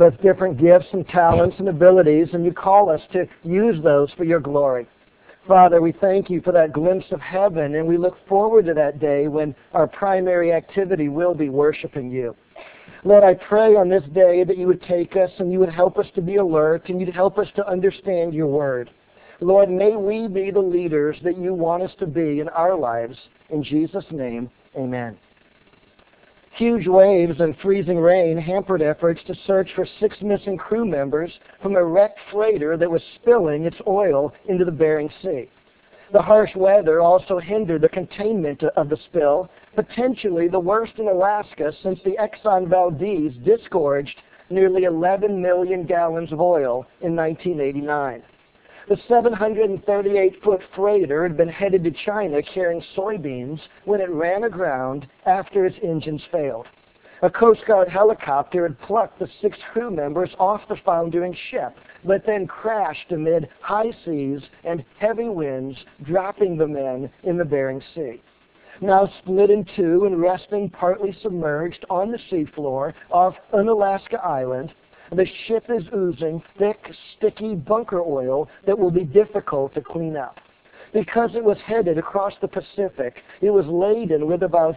us different gifts and talents and abilities, and you call us to use those for your glory. Father, we thank you for that glimpse of heaven, and we look forward to that day when our primary activity will be worshiping you. Lord, I pray on this day that you would take us and you would help us to be alert and you'd help us to understand your word. Lord, may we be the leaders that you want us to be in our lives. In Jesus' name, amen. Huge waves and freezing rain hampered efforts to search for 6 missing crew members from a wrecked freighter that was spilling its oil into the Bering Sea. The harsh weather also hindered the containment of the spill, potentially the worst in Alaska since the Exxon Valdez disgorged nearly 11 million gallons of oil in 1989. The 738-foot freighter had been headed to China carrying soybeans when it ran aground after its engines failed. A Coast Guard helicopter had plucked the 6 crew members off the foundering ship, but then crashed amid high seas and heavy winds, dropping the men in the Bering Sea. Now split in two and resting partly submerged on the seafloor off Unalaska Island, the ship is oozing thick, sticky bunker oil that will be difficult to clean up. Because it was headed across the Pacific, it was laden with about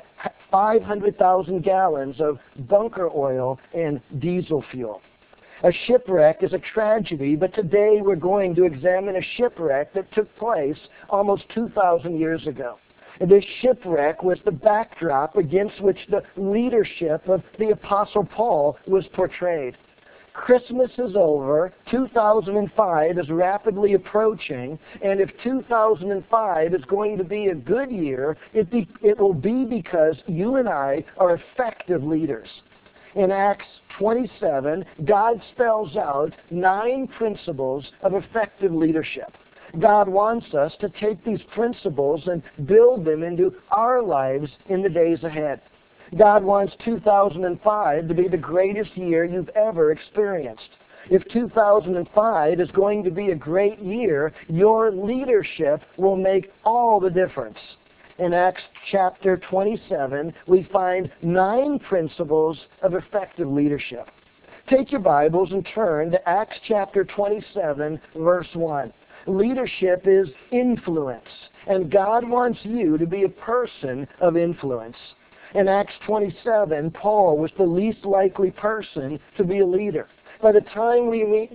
500,000 gallons of bunker oil and diesel fuel. A shipwreck is a tragedy, but today we're going to examine a shipwreck that took place almost 2,000 years ago. This shipwreck was the backdrop against which the leadership of the Apostle Paul was portrayed. Christmas is over, 2005 is rapidly approaching, and if 2005 is going to be a good year, it will be because you and I are effective leaders. In Acts 27, God spells out 9 principles of effective leadership. God wants us to take these principles and build them into our lives in the days ahead. God wants 2005 to be the greatest year you've ever experienced. If 2005 is going to be a great year, your leadership will make all the difference. In Acts chapter 27, we find 9 principles of effective leadership. Take your Bibles and turn to Acts chapter 27, verse 1. Leadership is influence, and God wants you to be a person of influence. In Acts 27, Paul was the least likely person to be a leader. By the time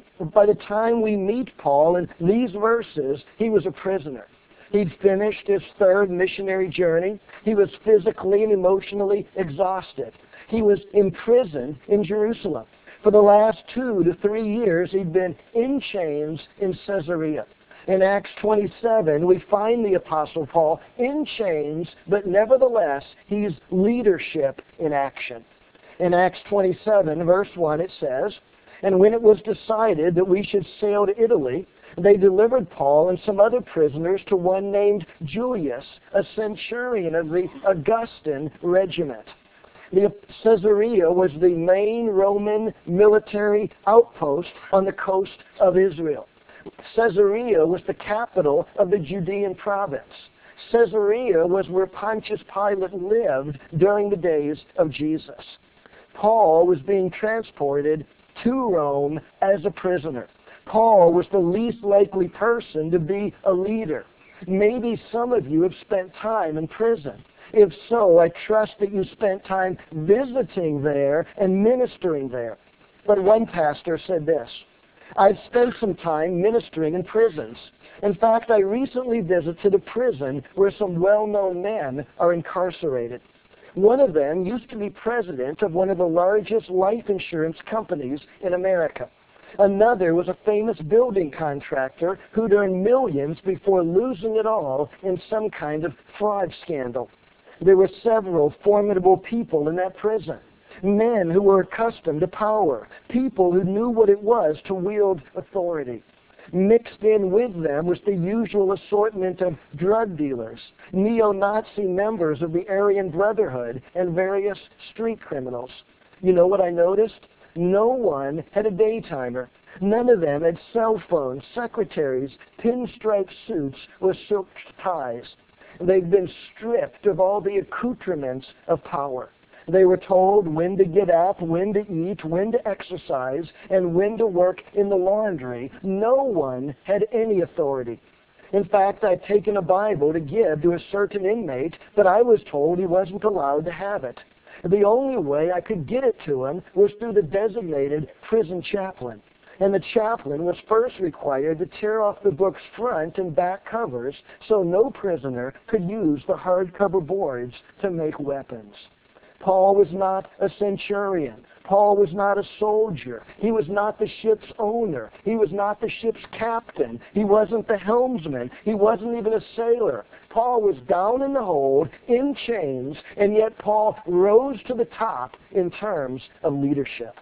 we meet Paul in these verses, he was a prisoner. He'd finished his 3rd missionary journey. He was physically and emotionally exhausted. He was imprisoned in Jerusalem. For the last 2 to 3 years, he'd been in chains in Caesarea. In Acts 27, we find the Apostle Paul in chains, but nevertheless, he's leadership in action. In Acts 27, verse 1, it says, "And when it was decided that we should sail to Italy, they delivered Paul and some other prisoners to one named Julius, a centurion of the Augustan regiment." The Caesarea was the main Roman military outpost on the coast of Israel. Caesarea was the capital of the Judean province. Caesarea was where Pontius Pilate lived during the days of Jesus. Paul was being transported to Rome as a prisoner. Paul was the least likely person to be a leader. Maybe some of you have spent time in prison. If so, I trust that you spent time visiting there and ministering there. But one pastor said this, "I've spent some time ministering in prisons. In fact, I recently visited a prison where some well-known men are incarcerated. One of them used to be president of one of the largest life insurance companies in America. Another was a famous building contractor who'd earned millions before losing it all in some kind of fraud scandal. There were several formidable people in that prison. Men who were accustomed to power, people who knew what it was to wield authority. Mixed in with them was the usual assortment of drug dealers, neo-Nazi members of the Aryan Brotherhood, and various street criminals. You know what I noticed? No one had a daytimer. None of them had cell phones, secretaries, pinstripe suits, or silk ties. They've been stripped of all the accoutrements of power. They were told when to get up, when to eat, when to exercise, and when to work in the laundry. No one had any authority. In fact, I'd taken a Bible to give to a certain inmate, but I was told he wasn't allowed to have it. The only way I could get it to him was through the designated prison chaplain. And the chaplain was first required to tear off the book's front and back covers so no prisoner could use the hardcover boards to make weapons. Paul was not a centurion. Paul was not a soldier. He was not the ship's owner. He was not the ship's captain. He wasn't the helmsman. He wasn't even a sailor. Paul was down in the hold, in chains, and yet Paul rose to the top in terms of leadership.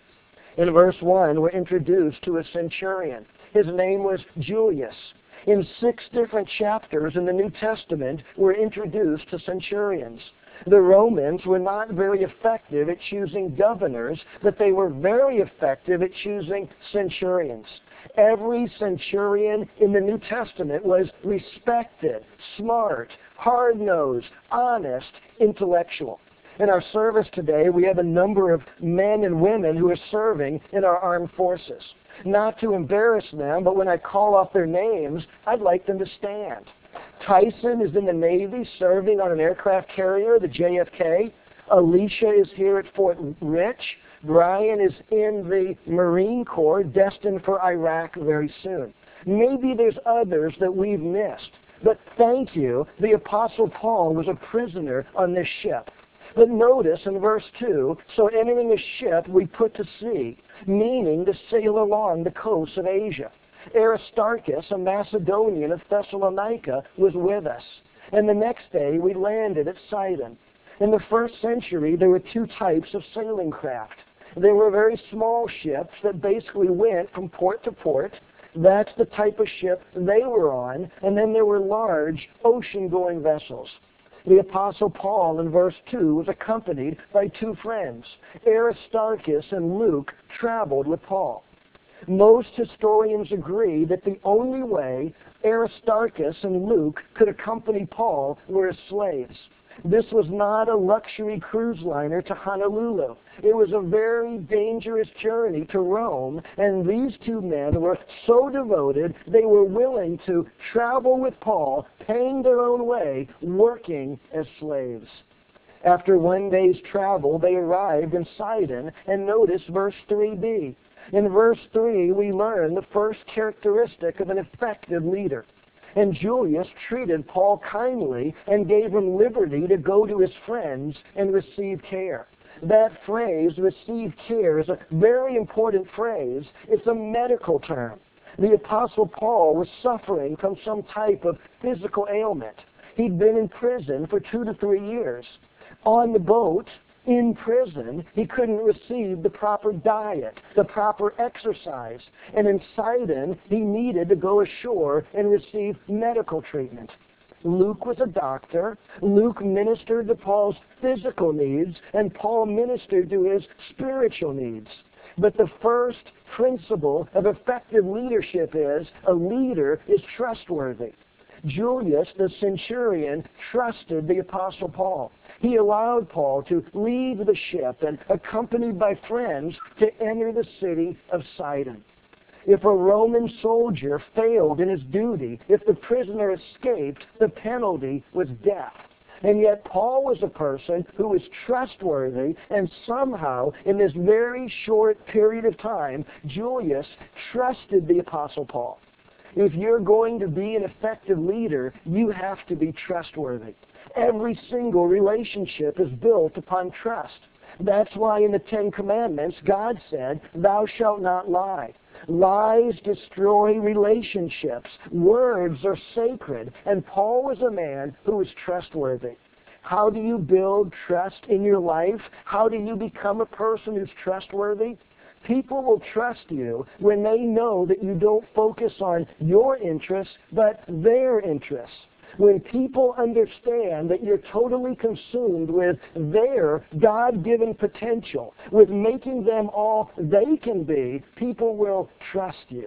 In verse 1, we're introduced to a centurion. His name was Julius. In 6 different chapters in the New Testament, we're introduced to centurions. The Romans were not very effective at choosing governors, but they were very effective at choosing centurions. Every centurion in the New Testament was respected, smart, hard-nosed, honest, intellectual. In our service today, we have a number of men and women who are serving in our armed forces. Not to embarrass them, but when I call off their names, I'd like them to stand. Tyson is in the Navy serving on an aircraft carrier, the JFK. Alicia is here at Fort Rich. Brian is in the Marine Corps, destined for Iraq very soon. Maybe there's others that we've missed. But thank you, the Apostle Paul was a prisoner on this ship. But notice in verse 2, so entering a ship we put to sea, meaning to sail along the coast of Asia. Aristarchus, a Macedonian of Thessalonica, was with us. And the next day we landed at Sidon. In the first century, there were 2 types of sailing craft. There were very small ships that basically went from port to port. That's the type of ship they were on. And then there were large ocean-going vessels. The Apostle Paul in verse 2 was accompanied by 2 friends. Aristarchus and Luke traveled with Paul. Most historians agree that the only way Aristarchus and Luke could accompany Paul were as slaves. This was not a luxury cruise liner to Honolulu. It was a very dangerous journey to Rome, and these 2 men were so devoted they were willing to travel with Paul, paying their own way, working as slaves. After 1 day's travel, they arrived in Sidon, and notice verse 3b. In verse 3, we learn the first characteristic of an effective leader. And Julius treated Paul kindly and gave him liberty to go to his friends and receive care. That phrase, receive care, is a very important phrase. It's a medical term. The Apostle Paul was suffering from some type of physical ailment. He'd been in prison for 2 to 3 years. On the boat, in prison, he couldn't receive the proper diet, the proper exercise. And in Sidon, he needed to go ashore and receive medical treatment. Luke was a doctor. Luke ministered to Paul's physical needs, and Paul ministered to his spiritual needs. But the first principle of effective leadership is a leader is trustworthy. Julius, the centurion, trusted the Apostle Paul. He allowed Paul to leave the ship and, accompanied by friends, to enter the city of Sidon. If a Roman soldier failed in his duty, if the prisoner escaped, the penalty was death. And yet Paul was a person who was trustworthy, and somehow, in this very short period of time, Julius trusted the Apostle Paul. If you're going to be an effective leader, you have to be trustworthy. Every single relationship is built upon trust. That's why in the 10 Commandments, God said, "Thou shalt not lie." Lies destroy relationships. Words are sacred, and Paul was a man who was trustworthy. How do you build trust in your life? How do you become a person who's trustworthy? People will trust you when they know that you don't focus on your interests, but their interests. When people understand that you're totally consumed with their God-given potential, with making them all they can be, people will trust you.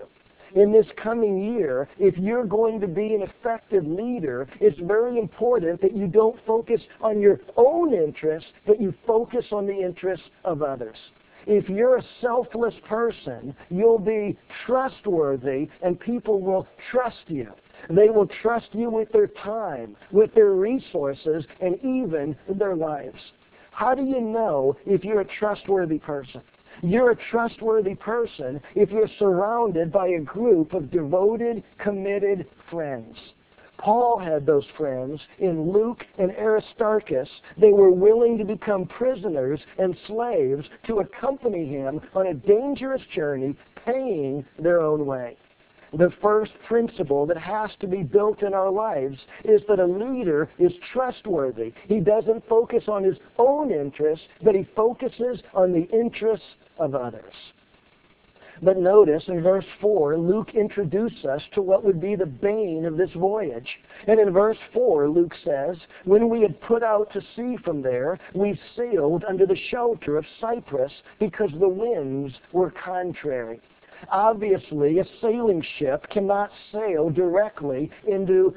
In this coming year, if you're going to be an effective leader, it's very important that you don't focus on your own interests, but you focus on the interests of others. If you're a selfless person, you'll be trustworthy and people will trust you. They will trust you with their time, with their resources, and even their lives. How do you know if you're a trustworthy person? You're a trustworthy person if you're surrounded by a group of devoted, committed friends. Paul had those friends in Luke and Aristarchus. They were willing to become prisoners and slaves to accompany him on a dangerous journey, paying their own way. The first principle that has to be built in our lives is that a leader is trustworthy. He doesn't focus on his own interests, but he focuses on the interests of others. But notice in verse 4, Luke introduces us to what would be the bane of this voyage. And in verse 4, Luke says, "When we had put out to sea from there, we sailed under the shelter of Cyprus because the winds were contrary." Obviously, a sailing ship cannot sail directly into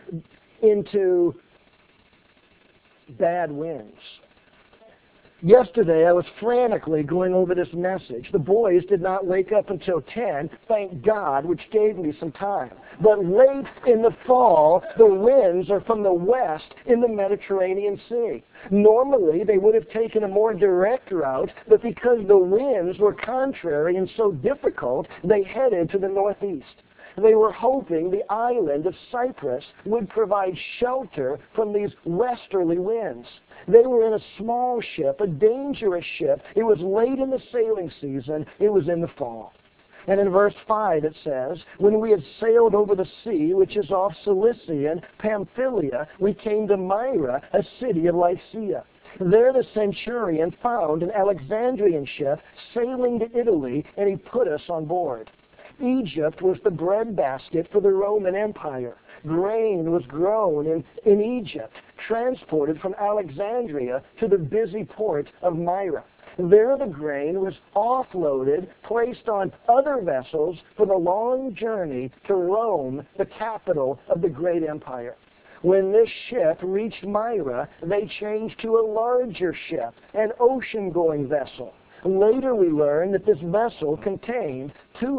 bad winds. Yesterday, I was frantically going over this message. The boys did not wake up until 10, thank God, which gave me some time. But late in the fall, the winds are from the west in the Mediterranean Sea. Normally, they would have taken a more direct route, but because the winds were contrary and so difficult, they headed to the northeast. They were hoping the island of Cyprus would provide shelter from these westerly winds. They were in a small ship, a dangerous ship. It was late in the sailing season. It was in the fall. And in verse 5 it says, "When we had sailed over the sea, which is off Cilicia and Pamphylia, we came to Myra, a city of Lycia. There the centurion found an Alexandrian ship sailing to Italy, and he put us on board." Egypt was the breadbasket for the Roman Empire. Grain was grown in Egypt, transported from Alexandria to the busy port of Myra. There the grain was offloaded, placed on other vessels for the long journey to Rome, the capital of the great empire. When this ship reached Myra, they changed to a larger ship, an ocean-going vessel. Later we learned that this vessel contained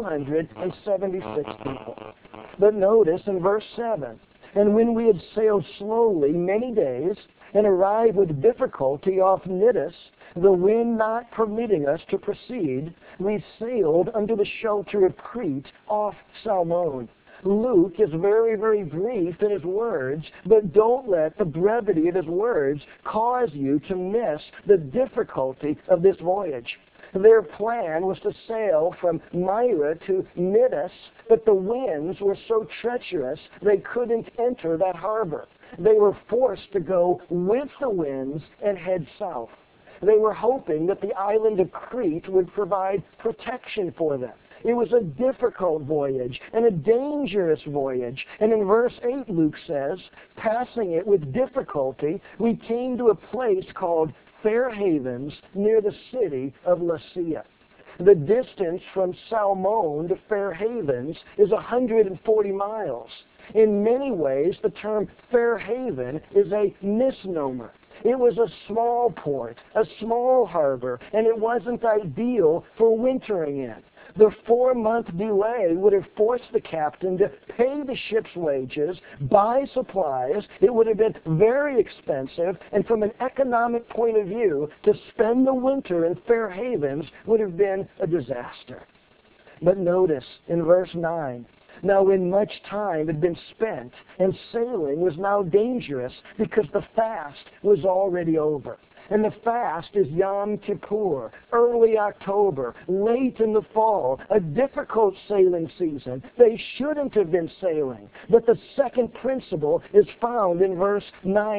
276 people. But notice in verse 7, "And when we had sailed slowly many days and arrived with difficulty off Cnidus, the wind not permitting us to proceed, we sailed under the shelter of Crete off Salmone." Luke is very, very brief in his words, but don't let the brevity of his words cause you to miss the difficulty of this voyage. Their plan was to sail from Myra to Cnidus, but the winds were so treacherous they couldn't enter that harbor. They were forced to go with the winds and head south. They were hoping that the island of Crete would provide protection for them. It was a difficult voyage and a dangerous voyage. And in verse 8, Luke says, "Passing it with difficulty, we came to a place called Fair Havens near the city of Lasea." The distance from Salmone to Fair Havens is 140 miles. In many ways, the term Fair Haven is a misnomer. It was a small port, a small harbor, and it wasn't ideal for wintering in. The 4-month delay would have forced the captain to pay the ship's wages, buy supplies. It would have been very expensive, and from an economic point of view, to spend the winter in Fair Havens would have been a disaster. But notice in verse 9, "Now when much time had been spent, and sailing was now dangerous because the fast was already over." And the fast is Yom Kippur, early October, late in the fall, a difficult sailing season. They shouldn't have been sailing. But the second principle is found in verse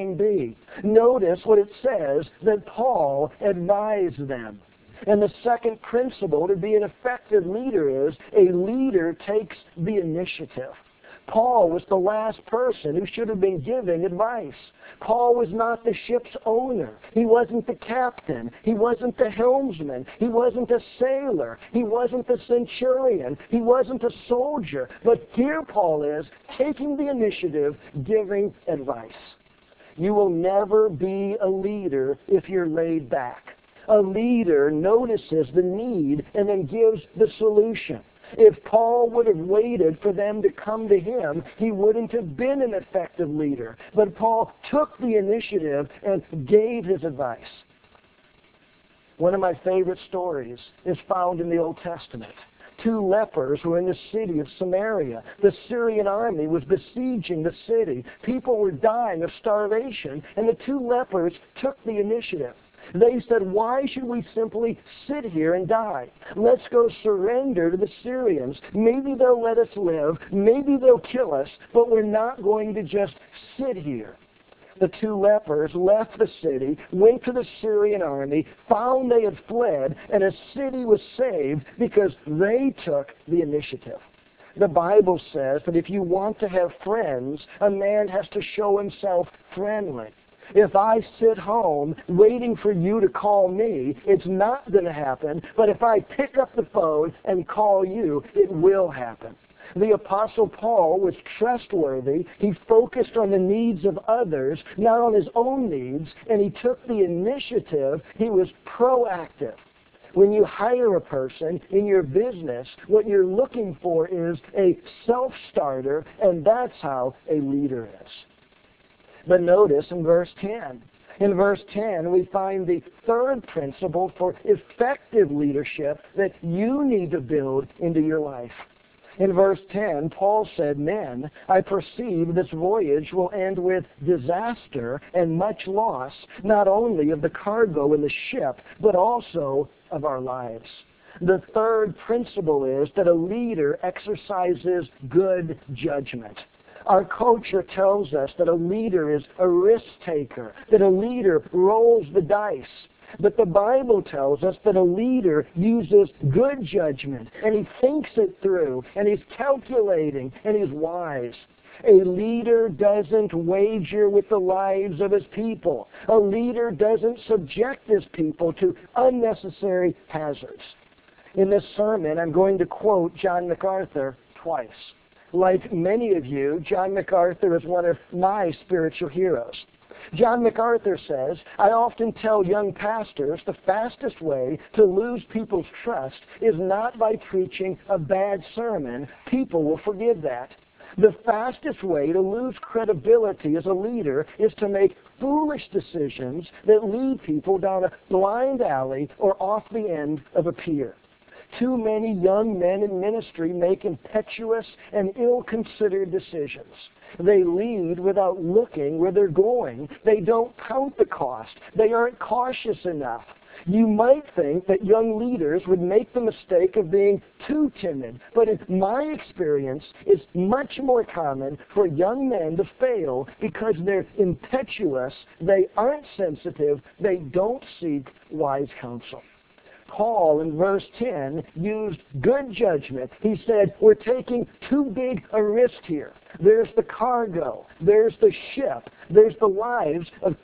9b. Notice what it says that Paul advised them. And the second principle to be an effective leader is a leader takes the initiative. Paul was the last person who should have been giving advice. Paul was not the ship's owner. He wasn't the captain. He wasn't the helmsman. He wasn't a sailor. He wasn't the centurion. He wasn't a soldier. But here Paul is, taking the initiative, giving advice. You will never be a leader if you're laid back. A leader notices the need and then gives the solution. If Paul would have waited for them to come to him, he wouldn't have been an effective leader. But Paul took the initiative and gave his advice. One of my favorite stories is found in the Old Testament. 2 lepers were in the city of Samaria. The Syrian army was besieging the city. People were dying of starvation, and the 2 lepers took the initiative. They said, why should we simply sit here and die? Let's go surrender to the Syrians. Maybe they'll let us live. Maybe they'll kill us, but we're not going to just sit here. The 2 lepers left the city, went to the Syrian army, found they had fled, and a city was saved because they took the initiative. The Bible says that if you want to have friends, a man has to show himself friendly. If I sit home waiting for you to call me, it's not going to happen. But if I pick up the phone and call you, it will happen. The Apostle Paul was trustworthy. He focused on the needs of others, not on his own needs, and he took the initiative. He was proactive. When you hire a person in your business, what you're looking for is a self-starter, and that's how a leader is. But notice in verse 10. In verse 10, we find the third principle for effective leadership that you need to build into your life. In verse 10, Paul said, men, I perceive this voyage will end with disaster and much loss, not only of the cargo and the ship, but also of our lives. The third principle is that a leader exercises good judgment. Our culture tells us that a leader is a risk taker, that a leader rolls the dice. But the Bible tells us that a leader uses good judgment, and he thinks it through, and he's calculating, and he's wise. A leader doesn't wager with the lives of his people. A leader doesn't subject his people to unnecessary hazards. In this sermon, I'm going to quote John MacArthur twice. Like many of you, John MacArthur is one of my spiritual heroes. John MacArthur says, I often tell young pastors the fastest way to lose people's trust is not by preaching a bad sermon. People will forgive that. The fastest way to lose credibility as a leader is to make foolish decisions that lead people down a blind alley or off the end of a pier. Too many young men in ministry make impetuous and ill-considered decisions. They lead without looking where they're going. They don't count the cost. They aren't cautious enough. You might think that young leaders would make the mistake of being too timid, but in my experience, it's much more common for young men to fail because they're impetuous, they aren't sensitive, they don't seek wise counsel. Paul, in verse 10, used good judgment. He said, we're taking too big a risk here. There's the cargo. There's the ship. There's the lives of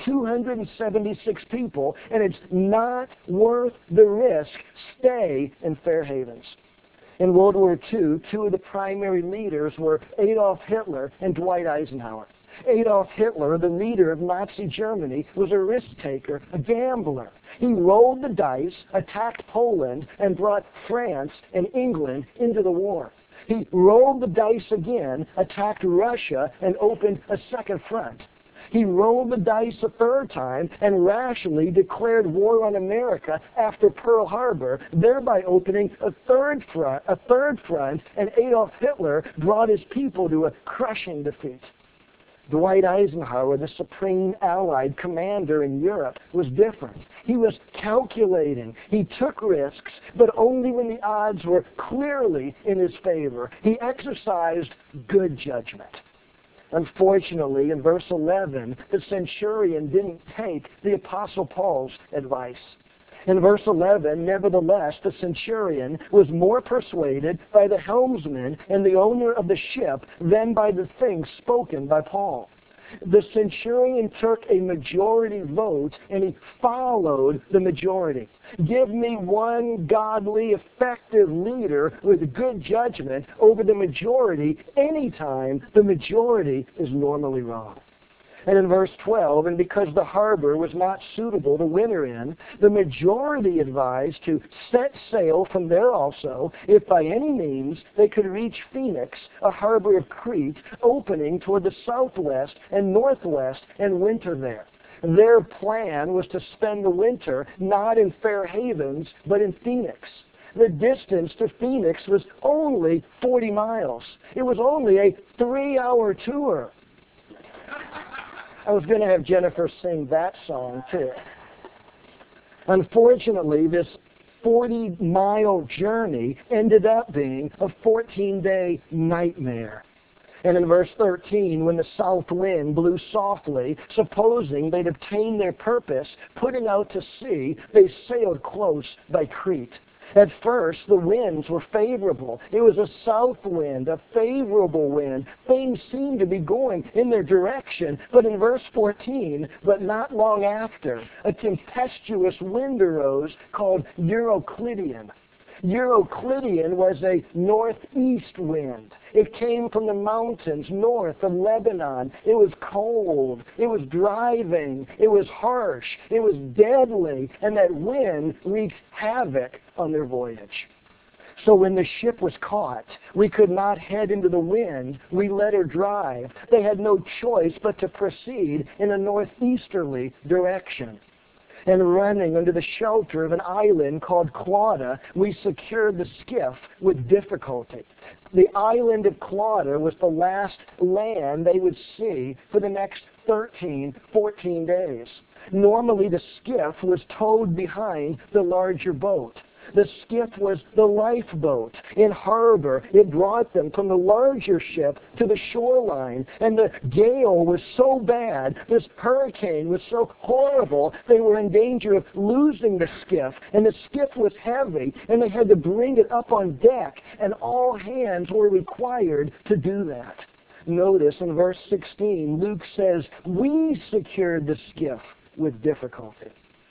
276 people, and it's not worth the risk. Stay in Fair Havens. In World War II, 2 of the primary leaders were Adolf Hitler and Dwight Eisenhower. Adolf Hitler, the leader of Nazi Germany, was a risk-taker, a gambler. He rolled the dice, attacked Poland, and brought France and England into the war. He rolled the dice again, attacked Russia, and opened a second front. He rolled the dice a third time and rashly declared war on America after Pearl Harbor, thereby opening a third front, and Adolf Hitler brought his people to a crushing defeat. Dwight Eisenhower, the supreme Allied commander in Europe, was different. He was calculating. He took risks, but only when the odds were clearly in his favor. He exercised good judgment. Unfortunately, in verse 11, the centurion didn't take the Apostle Paul's advice. In verse 11, nevertheless, the centurion was more persuaded by the helmsman and the owner of the ship than by the things spoken by Paul. The centurion took a majority vote, and he followed the majority. Give me one godly, effective leader with good judgment over the majority anytime the majority is normally wrong. And in verse 12, and because the harbor was not suitable to winter in, the majority advised to set sail from there also, if by any means they could reach Phoenix, a harbor of Crete, opening toward the southwest and northwest, and winter there. Their plan was to spend the winter not in Fair Havens, but in Phoenix. The distance to Phoenix was only 40 miles. It was only a 3-hour tour. I was going to have Jennifer sing that song, too. Unfortunately, this 40-mile journey ended up being a 14-day nightmare. And in verse 13, when the south wind blew softly, supposing they'd obtained their purpose, putting out to sea, they sailed close by Crete. At first, the winds were favorable. It was a south wind, a favorable wind. Things seemed to be going in their direction. But in verse 14, but not long after, a tempestuous wind arose called Euroclidian. Euroclidian was a northeast wind. It came from the mountains north of Lebanon. It was cold. It was driving. It was harsh. It was deadly. And that wind wreaked havoc on their voyage. So when the ship was caught, we could not head into the wind. We let her drive. They had no choice but to proceed in a northeasterly direction. And running under the shelter of an island called Clauda, we secured the skiff with difficulty. The island of Clauda was the last land they would see for the next 14 days. Normally the skiff was towed behind the larger boat. The skiff was the lifeboat. In harbor, it brought them from the larger ship to the shoreline. And the gale was so bad, this hurricane was so horrible, they were in danger of losing the skiff. And the skiff was heavy, and they had to bring it up on deck. And all hands were required to do that. Notice in verse 16, Luke says, we secured the skiff with difficulty.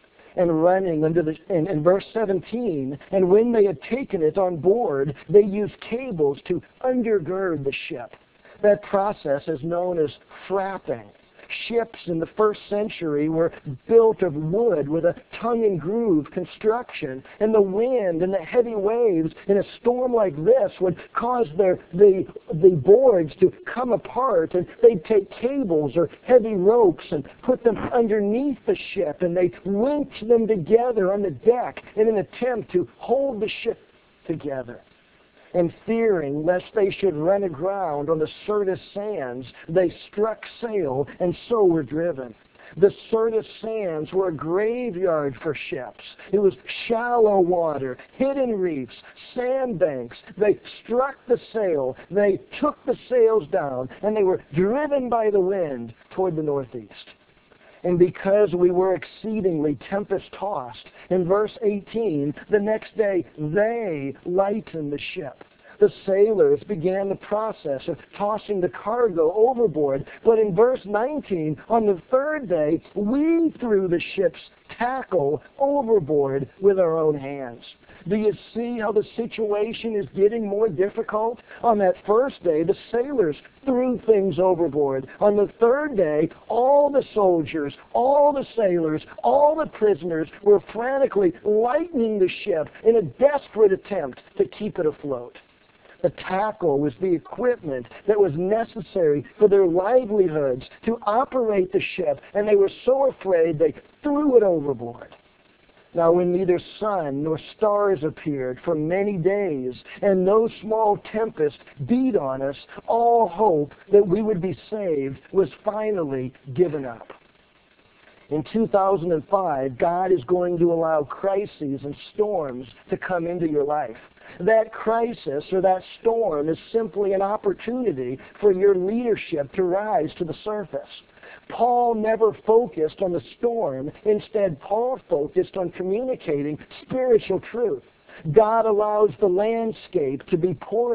And running in verse 17, and when they had taken it on board, they used cables to undergird the ship. That process is known as frapping. Ships in the first century were built of wood with a tongue-and-groove construction, and the wind and the heavy waves in a storm like this would cause the boards to come apart, and they'd take cables or heavy ropes and put them underneath the ship, and they'd winch them together on the deck in an attempt to hold the ship together. And fearing lest they should run aground on the Syrtis sands, they struck sail and so were driven. The Syrtis sands were a graveyard for ships. It was shallow water, hidden reefs, sandbanks. They struck the sail, they took the sails down, and they were driven by the wind toward the northeast. And because we were exceedingly tempest-tossed, in verse 18, the next day they lightened the ship. The sailors began the process of tossing the cargo overboard. But in verse 19, on the third day, we threw the ship's tackle overboard with our own hands. Do you see how the situation is getting more difficult? On that first day, the sailors threw things overboard. On the third day, all the soldiers, all the sailors, all the prisoners were frantically lightening the ship in a desperate attempt to keep it afloat. The tackle was the equipment that was necessary for their livelihoods to operate the ship, and they were so afraid they threw it overboard. Now when neither sun nor stars appeared for many days, and no small tempest beat on us, all hope that we would be saved was finally given up. In 2005, God is going to allow crises and storms to come into your life. That crisis or that storm is simply an opportunity for your leadership to rise to the surface. Paul never focused on the storm. Instead, Paul focused on communicating spiritual truth. God allows the landscape to be poured.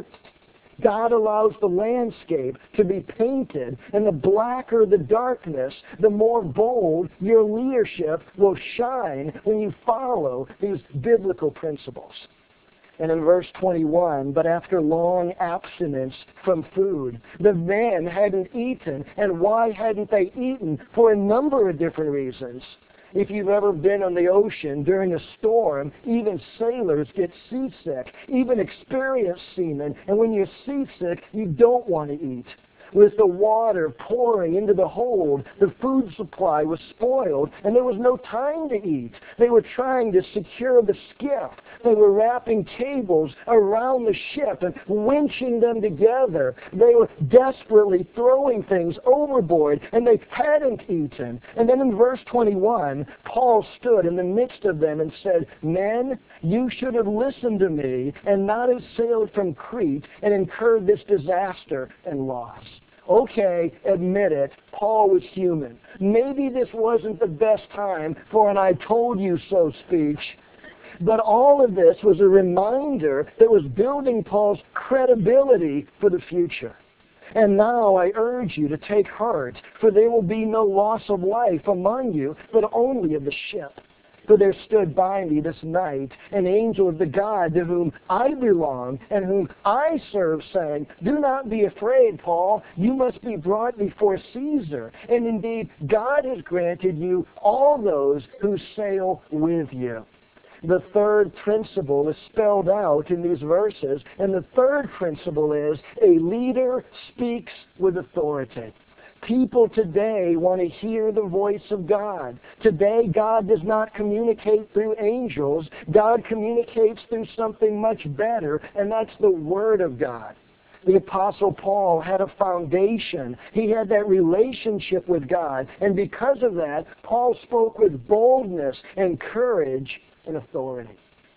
God allows the landscape to be painted, and the blacker the darkness, the more bold your leadership will shine when you follow these biblical principles. And in verse 21, but after long abstinence from food, the men hadn't eaten. And why hadn't they eaten? For a number of different reasons. If you've ever been on the ocean during a storm, even sailors get seasick, even experienced seamen. And when you're seasick, you don't want to eat. With the water pouring into the hold, the food supply was spoiled, and there was no time to eat. They were trying to secure the skiff. They were wrapping cables around the ship and winching them together. They were desperately throwing things overboard, and they hadn't eaten. And then in verse 21, Paul stood in the midst of them and said, "Men, you should have listened to me and not have sailed from Crete and incurred this disaster and loss." Okay, admit it, Paul was human. Maybe this wasn't the best time for an "I told you so" speech. But all of this was a reminder that was building Paul's credibility for the future. And now I urge you to take heart, for there will be no loss of life among you, but only of the ship. For there stood by me this night an angel of the God to whom I belong and whom I serve, saying, "Do not be afraid, Paul. You must be brought before Caesar. And indeed, God has granted you all those who sail with you." The third principle is spelled out in these verses, and the third principle is a leader speaks with authority. People today want to hear the voice of God. Today, God does not communicate through angels. God communicates through something much better, and that's the Word of God. The Apostle Paul had a foundation. He had that relationship with God. And because of that, Paul spoke with boldness and courage and authority.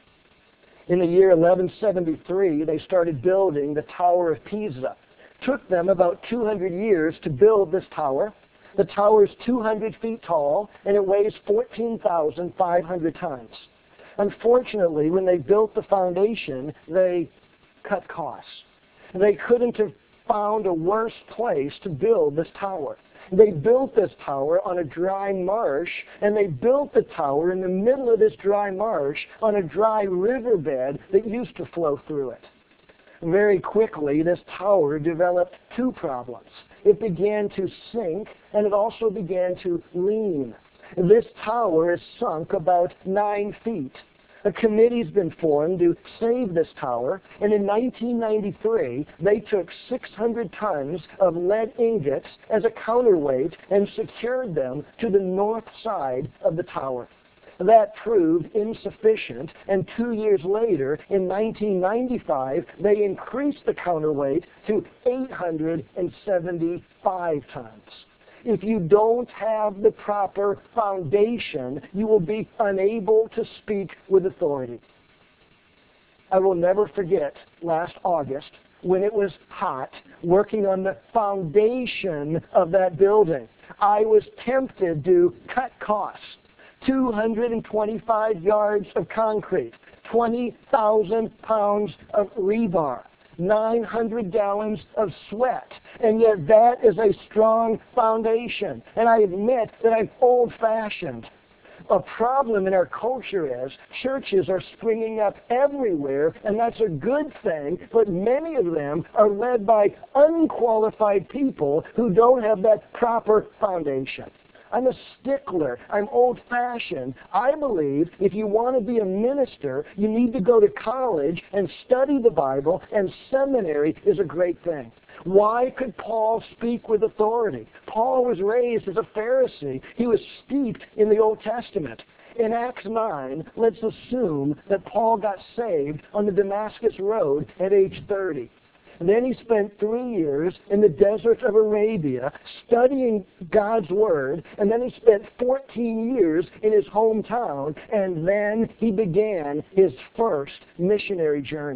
In the year 1173, they started building the Tower of Pisa. Took them about 200 years to build this tower. The tower is 200 feet tall, and it weighs 14,500 tons. Unfortunately, when they built the foundation, they cut costs. They couldn't have found a worse place to build this tower. They built this tower on a dry marsh, and they built the tower in the middle of this dry marsh on a dry riverbed that used to flow through it. Very quickly, this tower developed two problems. It began to sink, and it also began to lean. This tower is sunk about 9 feet. A committee's been formed to save this tower, and in 1993, they took 600 tons of lead ingots as a counterweight and secured them to the north side of the tower. That proved insufficient, and 2 years later, in 1995, they increased the counterweight to 875 tons. If you don't have the proper foundation, you will be unable to speak with authority. I will never forget last August when it was hot, working on the foundation of that building. I was tempted to cut costs. 225 yards of concrete, 20,000 pounds of rebar, 900 gallons of sweat. And yet that is a strong foundation. And I admit that I'm old-fashioned. A problem in our culture is churches are springing up everywhere, and that's a good thing, but many of them are led by unqualified people who don't have that proper foundation. I'm a stickler. I'm old-fashioned. I believe if you want to be a minister, you need to go to college and study the Bible, and seminary is a great thing. Why could Paul speak with authority? Paul was raised as a Pharisee. He was steeped in the Old Testament. In Acts 9, let's assume that Paul got saved on the Damascus Road at age 30. And then he spent 3 years in the desert of Arabia studying God's Word, and then he spent 14 years in his hometown, and then he began his first missionary journey.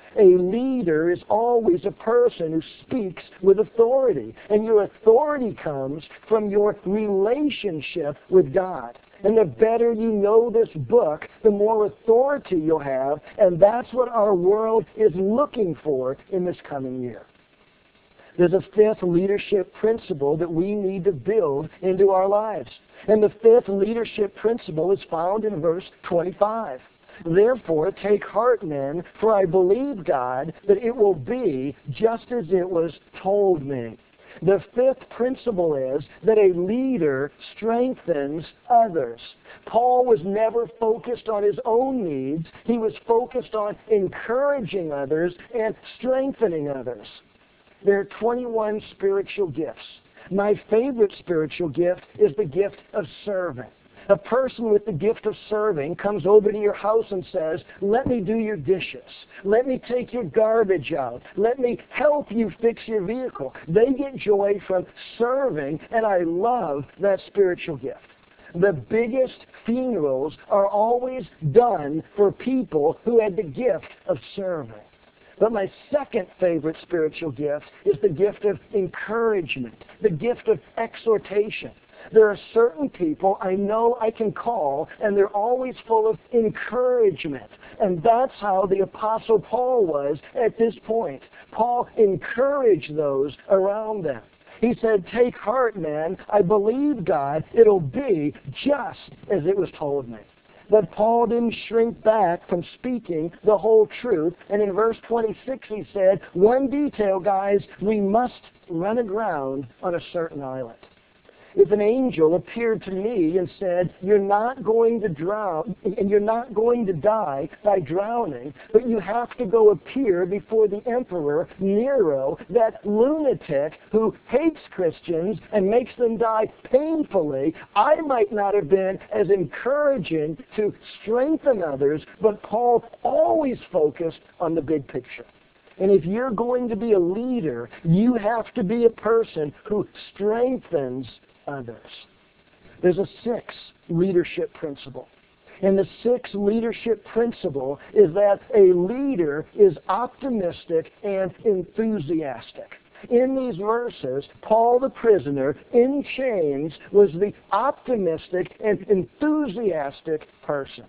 A leader is always a person who speaks with authority. And your authority comes from your relationship with God. And the better you know this book, the more authority you'll have. And that's what our world is looking for in this coming year. There's a fifth leadership principle that we need to build into our lives. And the fifth leadership principle is found in verse 25. Therefore, take heart, men, for I believe God that it will be just as it was told me. The fifth principle is that a leader strengthens others. Paul was never focused on his own needs. He was focused on encouraging others and strengthening others. There are 21 spiritual gifts. My favorite spiritual gift is the gift of serving. A person with the gift of serving comes over to your house and says, let me do your dishes. Let me take your garbage out. Let me help you fix your vehicle. They get joy from serving, and I love that spiritual gift. The biggest funerals are always done for people who had the gift of serving. But my second favorite spiritual gift is the gift of encouragement, the gift of exhortation. There are certain people I know I can call, and they're always full of encouragement. And that's how the Apostle Paul was at this point. Paul encouraged those around them. He said, take heart, man. I believe God. It'll be just as it was told me. But Paul didn't shrink back from speaking the whole truth. And in verse 26 he said, one detail, guys, we must run aground on a certain island. If an angel appeared to me and said, you're not going to drown, and you're not going to die by drowning, but you have to go appear before the emperor, Nero, that lunatic who hates Christians and makes them die painfully, I might not have been as encouraging to strengthen others, but Paul always focused on the big picture. And if you're going to be a leader, you have to be a person who strengthens others. There's a sixth leadership principle. And the sixth leadership principle is that a leader is optimistic and enthusiastic. In these verses, Paul the prisoner in chains was the optimistic and enthusiastic person.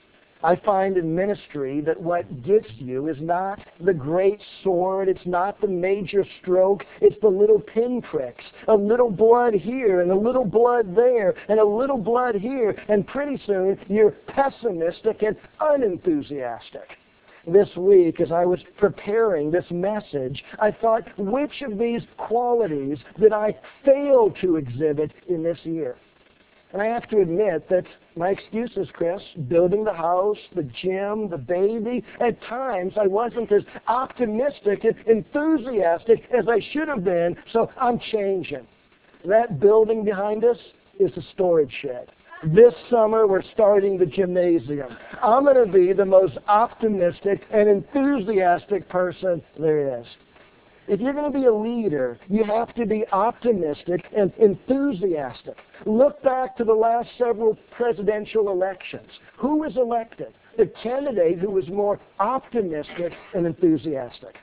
I find in ministry that what gets you is not the great sword, it's not the major stroke, it's the little pinpricks. A little blood here and a little blood there and a little blood here, and pretty soon you're pessimistic and unenthusiastic. This week, as I was preparing this message, I thought, which of these qualities did I fail to exhibit in this year? And I have to admit that my excuses, Chris, building the house, the gym, the baby, at times I wasn't as optimistic and enthusiastic as I should have been, so I'm changing. That building behind us is a storage shed. This summer, we're starting the gymnasium. I'm going to be the most optimistic and enthusiastic person there is. If you're going to be a leader, you have to be optimistic and enthusiastic. Look back to the last several presidential elections. Who was elected? The candidate who was more optimistic and enthusiastic.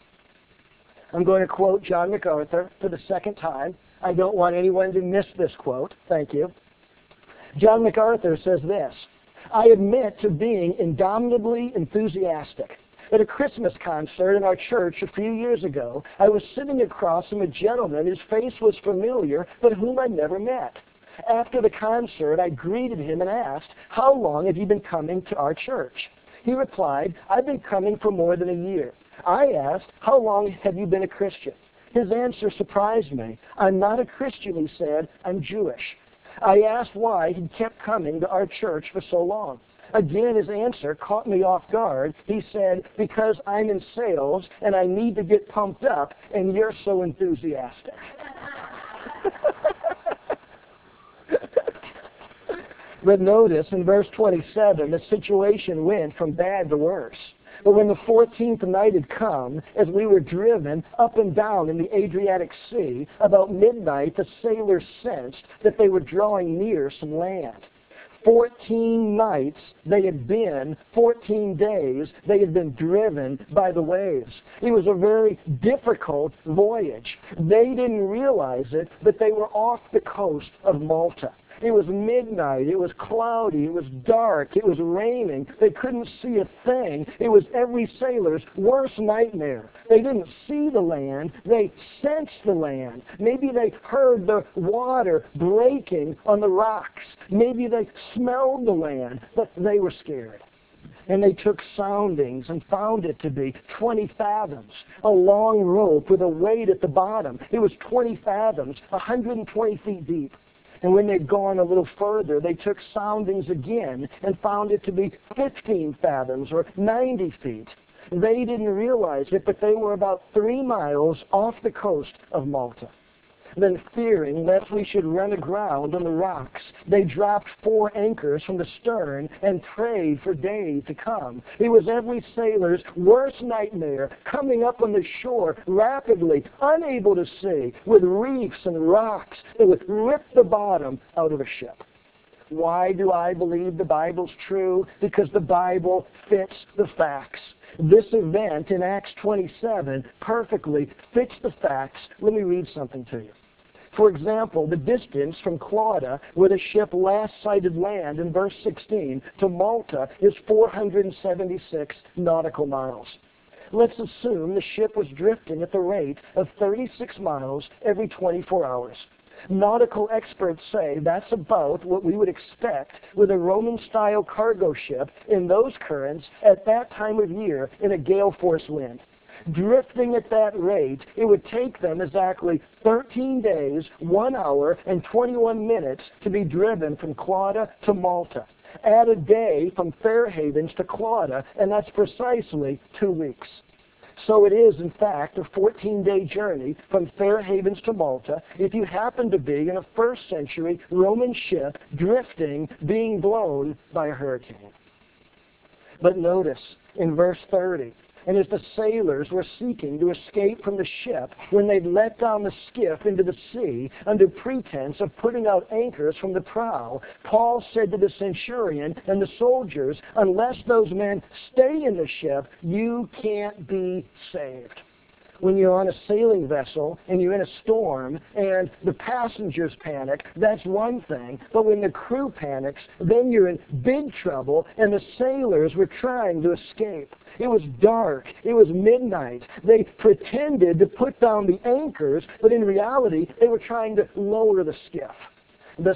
I'm going to quote John MacArthur for the second time. I don't want anyone to miss this quote. Thank you. John MacArthur says this, I admit to being indomitably enthusiastic. At a Christmas concert in our church a few years ago, I was sitting across from a gentleman whose face was familiar, but whom I'd never met. After the concert, I greeted him and asked, how long have you been coming to our church? He replied, I've been coming for more than a year. I asked, how long have you been a Christian? His answer surprised me. I'm not a Christian, he said, I'm Jewish. I asked why he kept coming to our church for so long. Again, his answer caught me off guard. He said, because I'm in sales and I need to get pumped up and you're so enthusiastic. But notice in verse 27, the situation went from bad to worse. But when the 14th night had come, as we were driven up and down in the Adriatic Sea, about midnight the sailors sensed that they were drawing near some land. 14 nights they had been, 14 days they had been driven by the waves. It was a very difficult voyage. They didn't realize it, but they were off the coast of Malta. It was midnight. It was cloudy. It was dark. It was raining. They couldn't see a thing. It was every sailor's worst nightmare. They didn't see the land. They sensed the land. Maybe they heard the water breaking on the rocks. Maybe they smelled the land, but they were scared. And they took soundings and found it to be 20 fathoms, a long rope with a weight at the bottom. It was 20 fathoms, 120 feet deep. And when they'd gone a little further, they took soundings again and found it to be 15 fathoms or 90 feet. They didn't realize it, but they were about 3 miles off the coast of Malta. Then, fearing lest we should run aground on the rocks, they dropped 4 anchors from the stern and prayed for day to come. It was every sailor's worst nightmare, coming up on the shore rapidly, unable to see, with reefs and rocks that would rip the bottom out of a ship. Why do I believe the Bible's true? Because the Bible fits the facts. This event in Acts 27 perfectly fits the facts. Let me read something to you. For example, the distance from Clauda, where the ship last sighted land in verse 16, to Malta is 476 nautical miles. Let's assume the ship was drifting at the rate of 36 miles every 24 hours. Nautical experts say that's about what we would expect with a Roman-style cargo ship in those currents at that time of year in a gale force wind. Drifting at that rate, it would take them exactly 13 days, 1 hour, and 21 minutes to be driven from Clauda to Malta. Add a day from Fairhavens to Clauda, and that's precisely 2 weeks. So it is, in fact, a 14-day journey from Fairhavens to Malta if you happen to be in a first-century Roman ship drifting, being blown by a hurricane. But notice, in verse 30, and as the sailors were seeking to escape from the ship, when they'd let down the skiff into the sea under pretense of putting out anchors from the prow, Paul said to the centurion and the soldiers, unless those men stay in the ship, you can't be saved. When you're on a sailing vessel and you're in a storm and the passengers panic, that's one thing. But when the crew panics, then you're in big trouble, and the sailors were trying to escape. It was dark. It was midnight. They pretended to put down the anchors, but in reality, they were trying to lower the skiff. The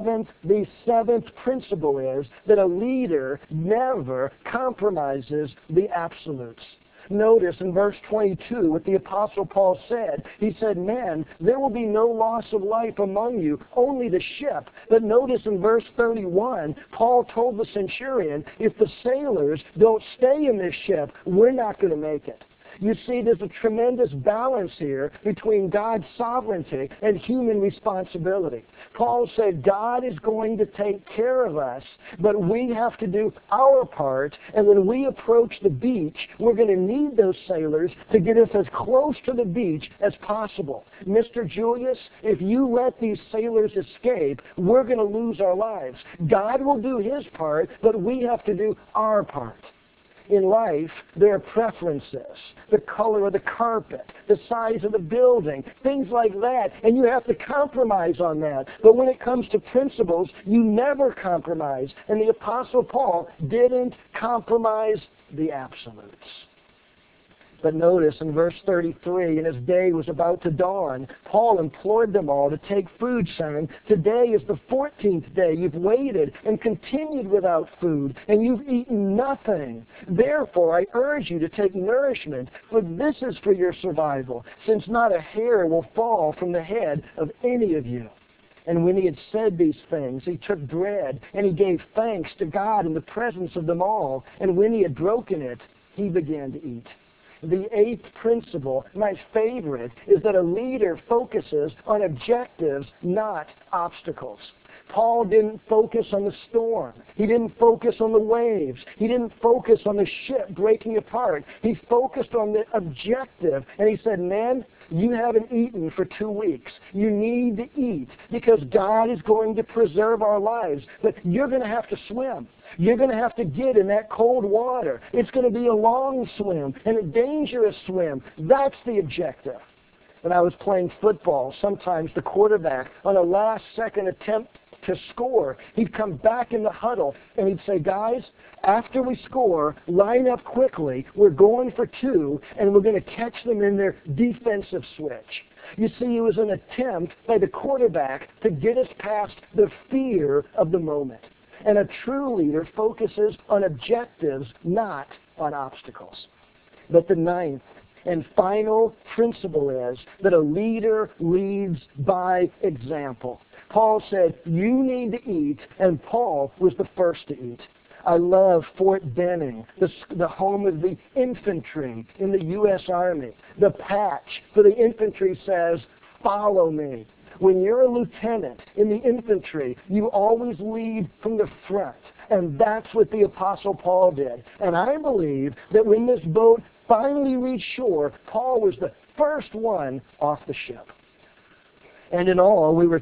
seventh principle is that a leader never compromises the absolutes. Notice in verse 22 what the Apostle Paul said. He said, men, there will be no loss of life among you, only the ship. But notice in verse 31, Paul told the centurion, if the sailors don't stay in this ship, we're not going to make it. You see, there's a tremendous balance here between God's sovereignty and human responsibility. Paul said God is going to take care of us, but we have to do our part, and when we approach the beach, we're going to need those sailors to get us as close to the beach as possible. Mr. Julius, if you let these sailors escape, we're going to lose our lives. God will do his part, but we have to do our part. In life, there are preferences, the color of the carpet, the size of the building, things like that, and you have to compromise on that. But when it comes to principles, you never compromise, and the Apostle Paul didn't compromise the absolutes. But notice in verse 33, and as day was about to dawn, Paul implored them all to take food, saying, today is the 14th day. You've waited and continued without food, and you've eaten nothing. Therefore, I urge you to take nourishment, for this is for your survival, since not a hair will fall from the head of any of you. And when he had said these things, he took bread, and he gave thanks to God in the presence of them all. And when he had broken it, he began to eat. The 8th principle, my favorite, is that a leader focuses on objectives, not obstacles. Paul didn't focus on the storm. He didn't focus on the waves. He didn't focus on the ship breaking apart. He focused on the objective. And he said, men, you haven't eaten for 2 weeks. You need to eat because God is going to preserve our lives. But you're going to have to swim. You're going to have to get in that cold water. It's going to be a long swim and a dangerous swim. That's the objective. When I was playing football, sometimes the quarterback, on a last-second attempt to score, he'd come back in the huddle and he'd say, guys, after we score, line up quickly. We're going for 2, and we're going to catch them in their defensive switch. You see, it was an attempt by the quarterback to get us past the fear of the moment. And a true leader focuses on objectives, not on obstacles. But the 9th and final principle is that a leader leads by example. Paul said, you need to eat, and Paul was the first to eat. I love Fort Benning, the home of the infantry in the U.S. Army. The patch for the infantry says, follow me. When you're a lieutenant in the infantry, you always lead from the front. And that's what the Apostle Paul did. And I believe that when this boat finally reached shore, Paul was the first one off the ship. And in all, we were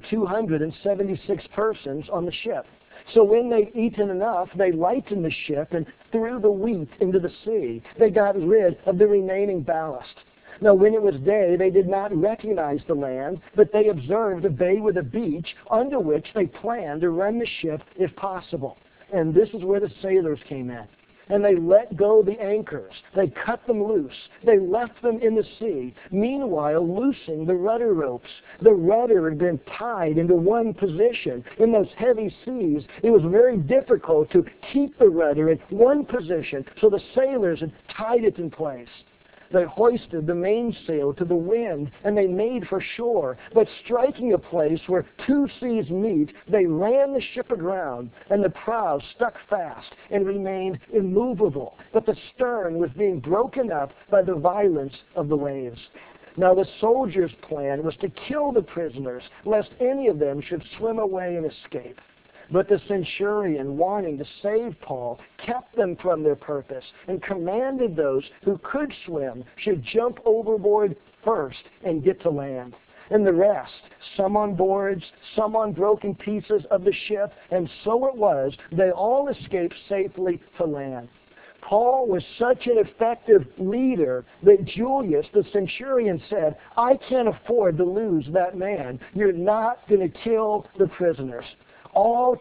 276 persons on the ship. So when they'd eaten enough, they lightened the ship and threw the wheat into the sea. They got rid of the remaining ballast. Now, when it was day, they did not recognize the land, but they observed a bay with a beach, under which they planned to run the ship if possible. And this is where the sailors came in. And they let go the anchors. They cut them loose. They left them in the sea, meanwhile loosing the rudder ropes. The rudder had been tied into one position. In those heavy seas, it was very difficult to keep the rudder in one position, so the sailors had tied it in place. They hoisted the mainsail to the wind, and they made for shore. But striking a place where 2 seas meet, they ran the ship aground, and the prow stuck fast and remained immovable. But the stern was being broken up by the violence of the waves. Now the soldiers' plan was to kill the prisoners, lest any of them should swim away and escape. But the centurion, wanting to save Paul, kept them from their purpose and commanded those who could swim should jump overboard first and get to land. And the rest, some on boards, some on broken pieces of the ship, and so it was, they all escaped safely to land. Paul was such an effective leader that Julius, the centurion, said, I can't afford to lose that man. You're not going to kill the prisoners. All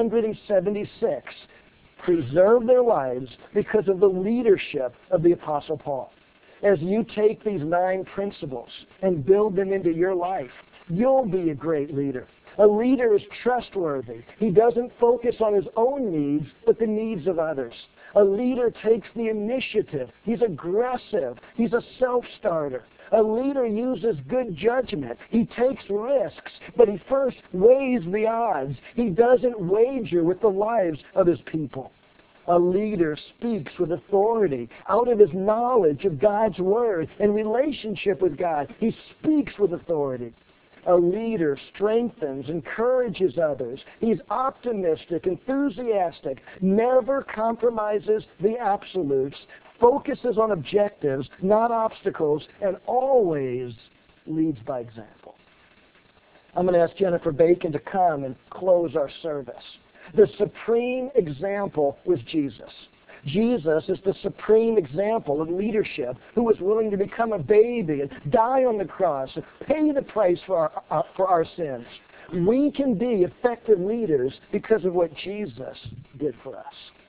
276 preserved their lives because of the leadership of the Apostle Paul. As you take these 9 principles and build them into your life, you'll be a great leader. A leader is trustworthy. He doesn't focus on his own needs, but the needs of others. A leader takes the initiative. He's aggressive. He's a self-starter. A leader uses good judgment. He takes risks, but he first weighs the odds. He doesn't wager with the lives of his people. A leader speaks with authority out of his knowledge of God's Word and relationship with God. He speaks with authority. A leader strengthens, encourages others. He's optimistic, enthusiastic, never compromises the absolutes, focuses on objectives, not obstacles, and always leads by example. I'm going to ask Jennifer Bacon to come and close our service. The supreme example was Jesus. Jesus is the supreme example of leadership who was willing to become a baby and die on the cross and pay the price for our sins. We can be effective leaders because of what Jesus did for us.